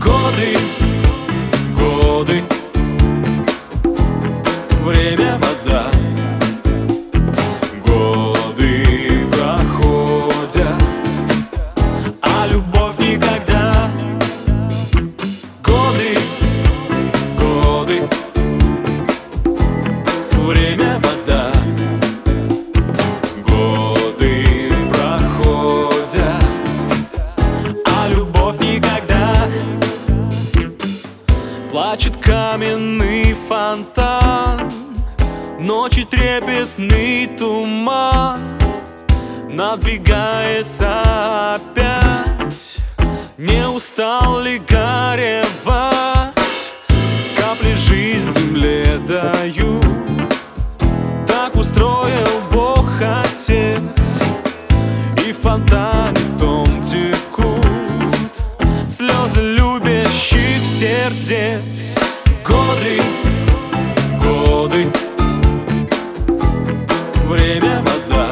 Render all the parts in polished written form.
Годы, годы, время, вода. Годы проходят, а любовь никогда. Годы, годы, время, вода. Годы проходят, а любовь никогда. Плачет каменный фонтан, ночи трепетный туман. Надвигается опять, не устал ли горевать? Капли жизнь земле дают, так устроил Бог Отец. И в фонтане том текут слезы любящих сердец. Годы, годы, время, вода.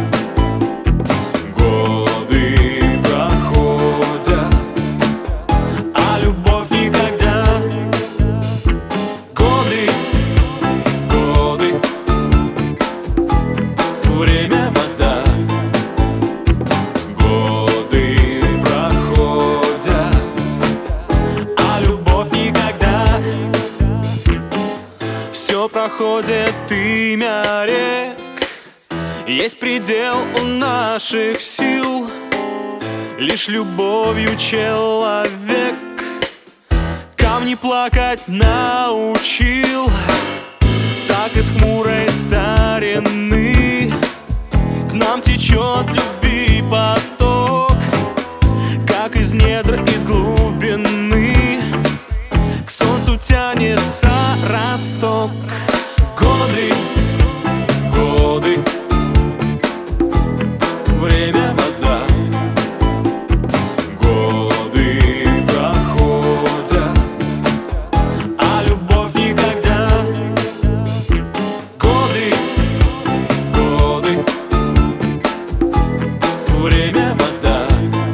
Годы проходят, а любовь никогда. Годы, годы, время, вода. Годы проходят, а любовь никогда. Все проходит имя рек, есть предел у наших сил. Лишь любовью человек камни плакать научил. Так из хмурой старины к нам течет любви поток, как из недр, из глубины к солнцу тянется росток. Годы, годы, время, вода. Годы проходят, а любовь никогда. Годы, годы, время, вода.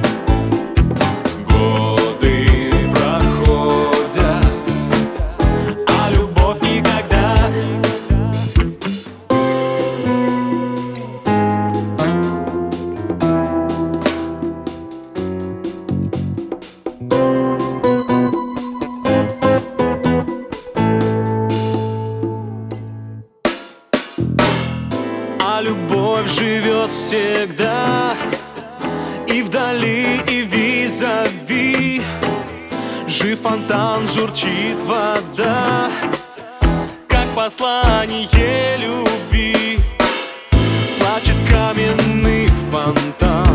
Годы проходят, а любовь никогда. А любовь живет всегда, и вдали, и визави. Жив фонтан, журчит вода, как послание любви. Плачет каменный фонтан,